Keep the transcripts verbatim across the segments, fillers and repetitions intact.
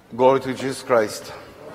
Glory to Jesus Christ.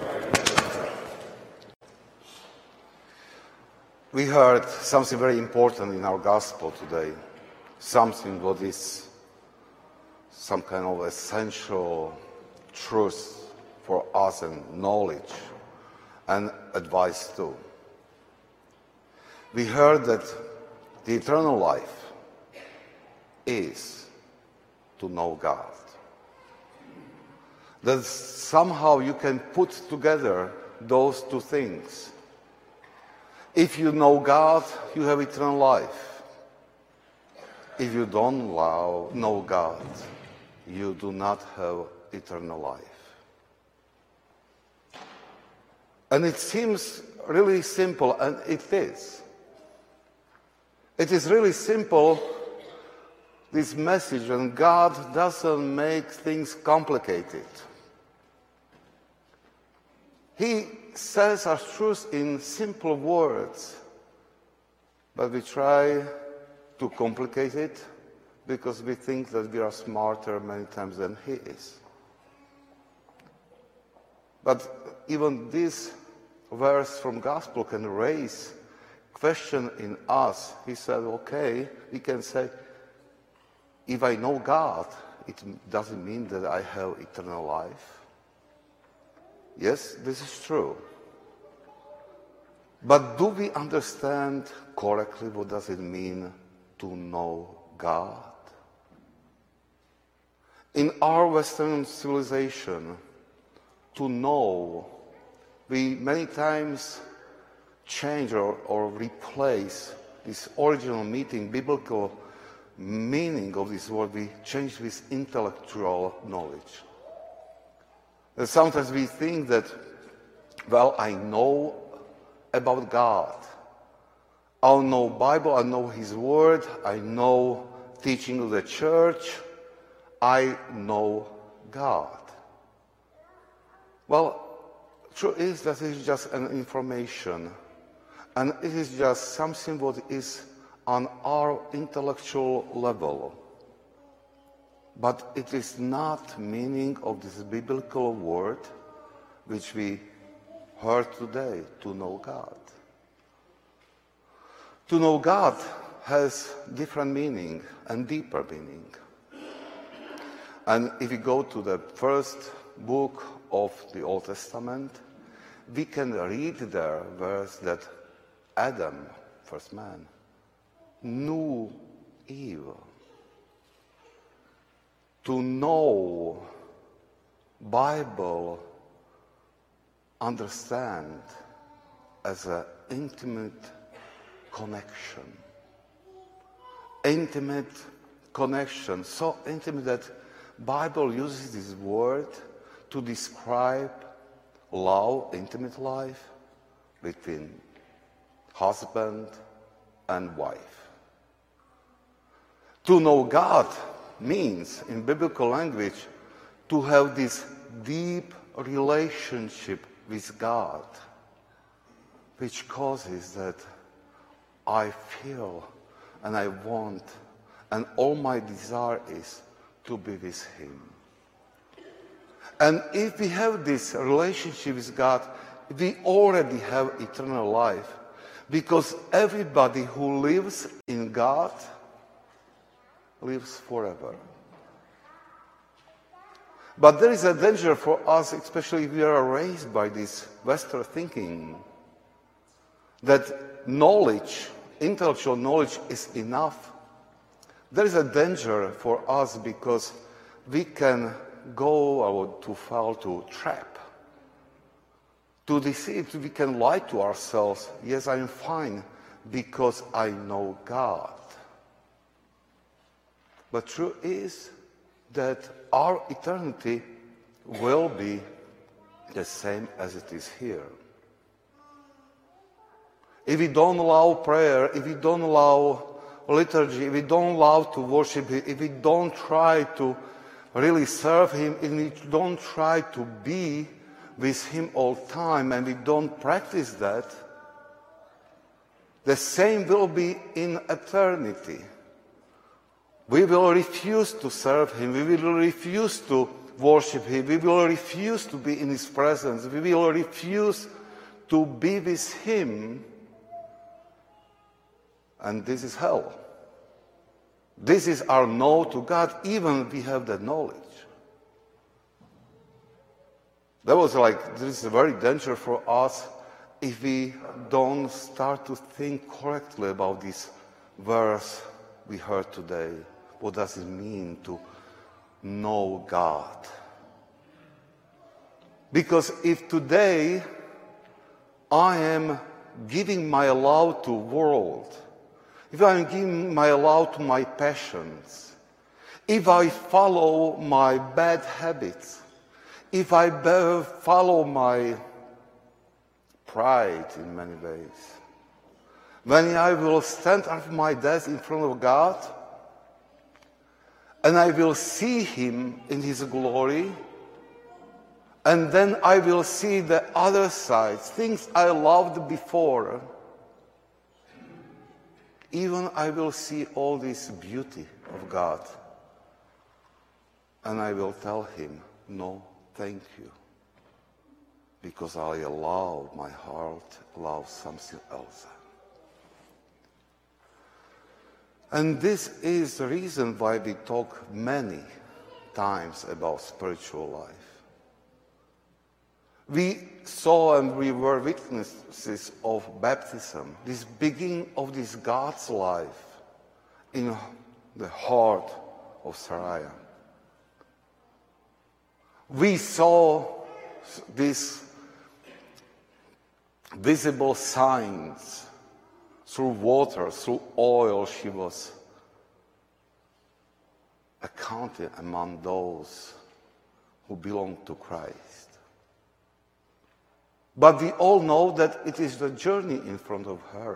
We heard something very important in our gospel today, something what is some kind of essential truth for us and knowledge and advice too. We heard that the eternal life is to know God. That somehow you can put together those two things. If you know God, you have eternal life. If you don't know God, you do not have eternal life. And it seems really simple, and it is. It is really simple, this message, and God doesn't make things complicated. He says our truth in simple words, but we try to complicate it because we think that we are smarter many times than He is. But even this verse from Gospel can raise question in us. He said, okay, we can say, if I know God, it doesn't mean that I have eternal life. Yes, this is true. But do we understand correctly what does it mean to know God? In our Western civilization, to know, we many times change or, or replace this original meaning, biblical meaning of this word, we change with intellectual knowledge. And sometimes we think that, well, I know about God. I know Bible, I know His Word, I know teaching of the church, I know God. Well, true is that it is just an information, and it is just something what is on our intellectual level. But it is not meaning of this biblical word which we heard today, to know God. To know God has different meaning and deeper meaning. And if we go to the first book of the Old Testament, we can read there verse that Adam, first man, knew evil. To know, Bible, understand as an intimate connection. Intimate connection, so intimate that Bible uses this word to describe love, intimate life between husband and wife. To know God means, in biblical language, to have this deep relationship with God, which causes that I feel and I want, and all my desire is to be with Him. And if we have this relationship with God, we already have eternal life, because everybody who lives in God lives forever. But there is a danger for us, especially if we are raised by this Western thinking, that knowledge, intellectual knowledge is enough. There is a danger for us because we can go or to fall to trap, to deceive, we can lie to ourselves. Yes, I am fine because I know God. But true is that our eternity will be the same as it is here. If we don't allow prayer, if we don't allow liturgy, if we don't love to worship Him, if we don't try to really serve Him, if we don't try to be with Him all the time, and we don't practice that, the same will be in eternity. We will refuse to serve Him. We will refuse to worship Him. We will refuse to be in His presence. We will refuse to be with Him. And this is hell. This is our no to God, even we have that knowledge. That was like, this is very dangerous for us if we don't start to think correctly about this verse we heard today. What does it mean to know God? Because if today I am giving my love to world, if I am giving my love to my passions, if I follow my bad habits, if I follow my pride in many ways, when I will stand at my desk in front of God and I will see Him in His glory, and then I will see the other side, things I loved before, even I will see all this beauty of God, and I will tell Him, no, thank you, because I allow my heart, allow something else. And this is the reason why we talk many times about spiritual life. We saw and we were witnesses of baptism, this beginning of this God's life in the heart of Sariah. We saw these visible signs through water, through oil. She was accounted among those who belong to Christ. But we all know that it is the journey in front of her.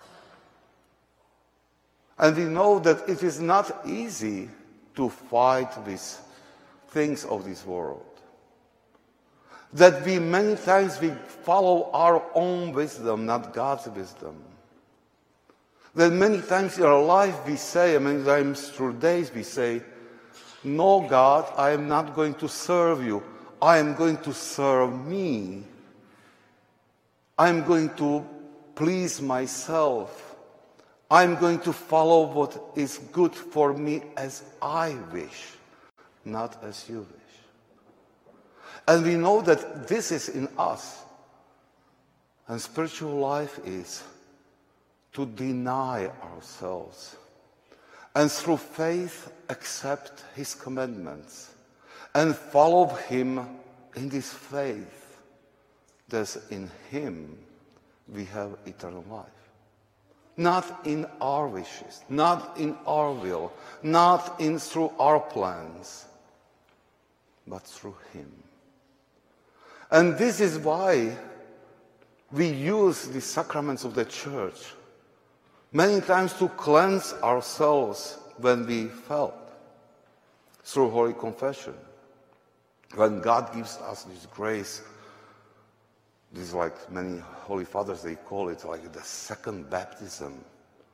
And we know that it is not easy to fight with things of this world. That we many times we follow our own wisdom, not God's wisdom. That many times in our life we say, and many times through days we say, no, God, I am not going to serve you. I am going to serve me. I am going to please myself. I am going to follow what is good for me as I wish, not as you wish. And we know that this is in us. And spiritual life is to deny ourselves and through faith accept His commandments and follow Him in this faith. That in Him we have eternal life. Not in our wishes, not in our will, not in through our plans, but through Him. And this is why we use the sacraments of the Church many times to cleanse ourselves when we felt, through Holy Confession. When God gives us this grace, this is like many Holy Fathers, they call it like the second baptism.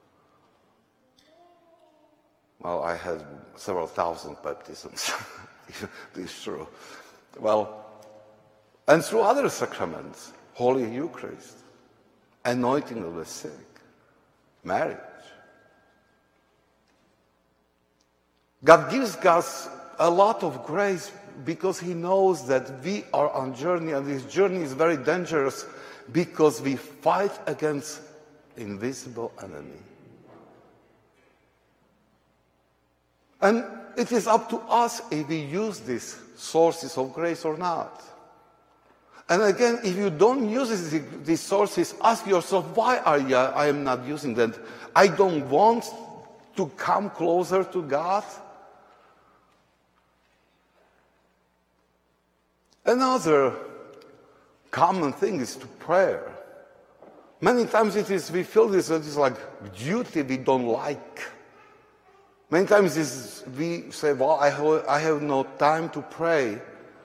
Well, I had several thousand baptisms, this is true. Well, and through other sacraments, Holy Eucharist, anointing of the sick, marriage. God gives us a lot of grace because He knows that we are on journey, and this journey is very dangerous because we fight against invisible enemy. And it is up to us if we use these sources of grace or not. And again, if you don't use these sources, ask yourself, why are you, I am not using them? I don't want to come closer to God. Another common thing is to prayer. Many times it is, we feel this, it is like duty we don't like. Many times it is, we say, well, I have, I have no time to pray.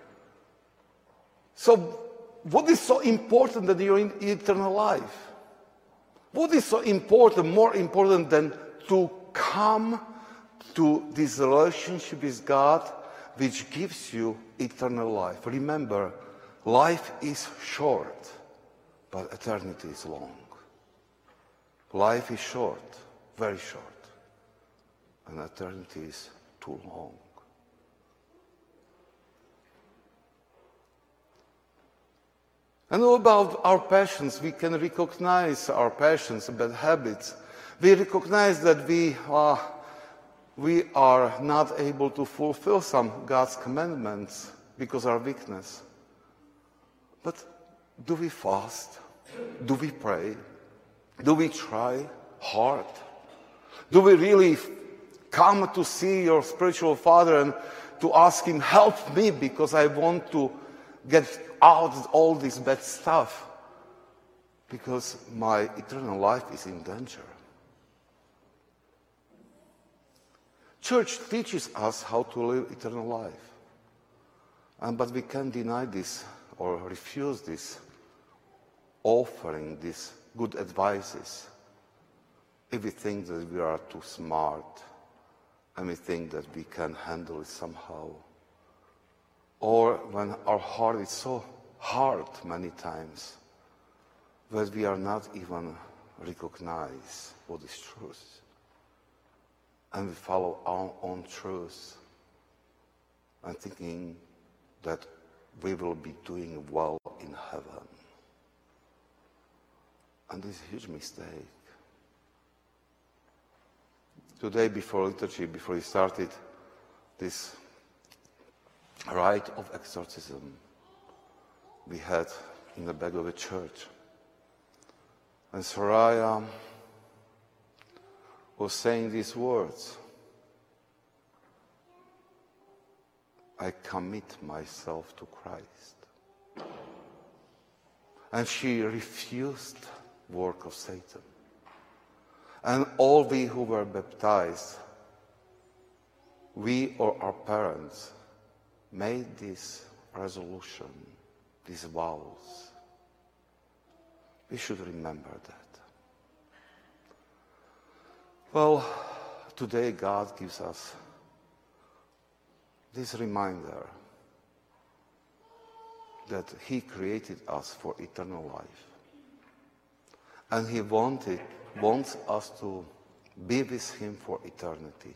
So what is so important that you're in eternal life? What is so important, more important than to come to this relationship with God which gives you eternal life. Remember, life is short, but eternity is long. Life is short, very short, and eternity is too long. And all about our passions, we can recognize our passions, bad habits. We recognize that we are, we are not able to fulfill some God's commandments because of our weakness. But do we fast? Do we pray? Do we try hard? Do we really come to see your spiritual father and to ask him, help me because I want to get out all this bad stuff because my eternal life is in danger? Church teaches us how to live eternal life. And, but we can't deny this or refuse this offering, these good advices, if we think that we are too smart and we think that we can handle it somehow. Or when our heart is so hard many times that we are not even recognize what is truth. And we follow our own truth and thinking that we will be doing well in heaven. And this is a huge mistake. Today, before liturgy, before we started this rite of exorcism, we had in the back of the church. And Soraya was saying these words, I commit myself to Christ. And she refused work of Satan. And all we who were baptized, we or our parents, made this resolution, these vows. We should remember that. Well, today God gives us this reminder that He created us for eternal life. And He wanted, wants us to be with Him for eternity.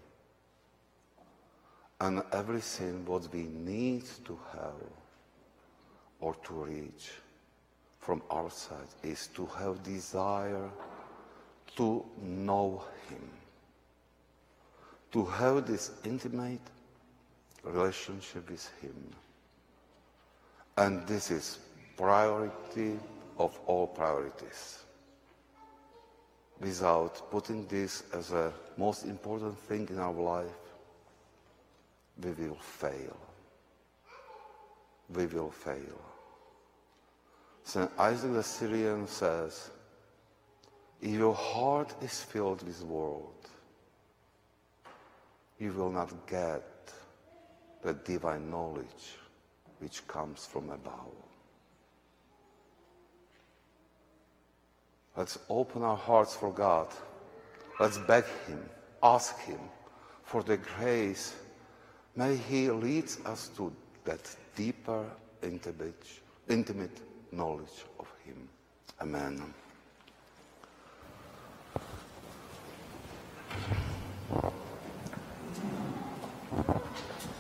And everything what we need to have or to reach from our side is to have desire to know Him, to have this intimate relationship with Him. And this is priority of all priorities. Without putting this as a most important thing in our life, we will fail. We will fail. Saint Isaac the Syrian says, if your heart is filled with the world, you will not get the divine knowledge which comes from above. Let's open our hearts for God. Let's beg Him, ask Him for the grace. May He lead us to that deeper, intimate, intimate knowledge of Him. Amen.